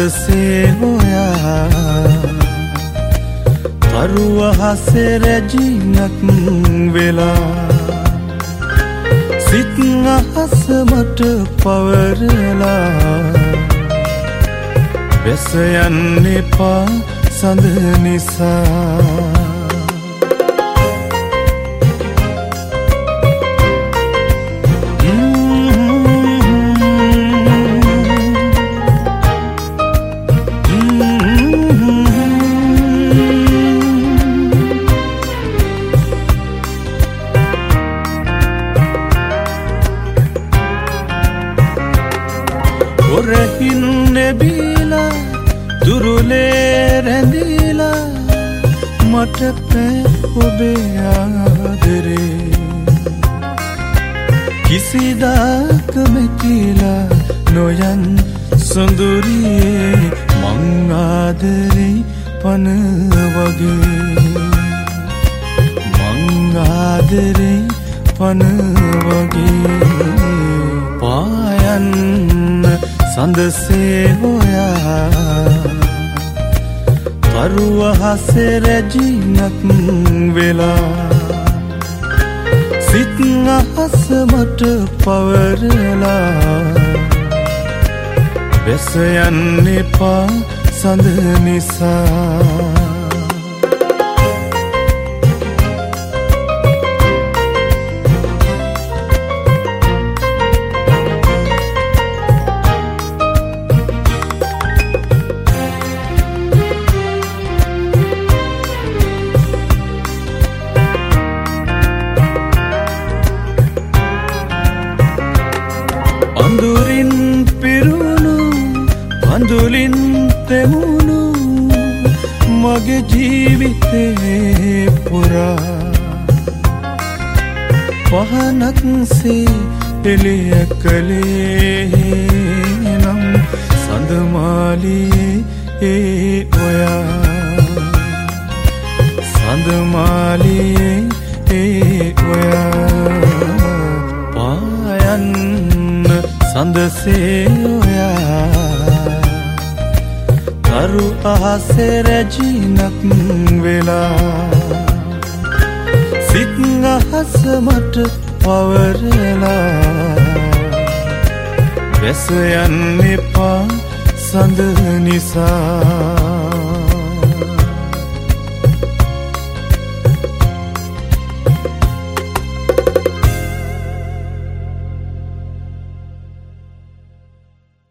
සඳසේ හොයා තරුව හසේ රැජිනක් වෙලා සිත් අහස මට පවරලා බැස යන්න එපා සඳ නිසා ඔරහින් නැබීලා දුරුලේ රැඳීලා මට පෑ ඔබේ ආදරේ කිසිදාක මෙකිලා නොයන් සොඳුරියේ මං ආදරේ පන වගේ මං ආදරේ පන වගේ පායන් සඳසේ හොයා තරුව හසේ රැජිනක් වෙලා සිත් අහස මට පවරලා බැස යන්න එපා සඳ නිසා අඳුරින් පිරුණු අඳුලින් තෙමුණු මගේ ජීවිතේ පුරා පහනක්සේ එළිය කළේ නම් සඳමාලියේ ඔයා සඳමාලියේ ඔයා පායන් සඳසේ ඔයා තරු අහසේ රැජිනක් වෙලා සිත් අහස මට පවරලා බැස යන්න එපා සඳ නිසා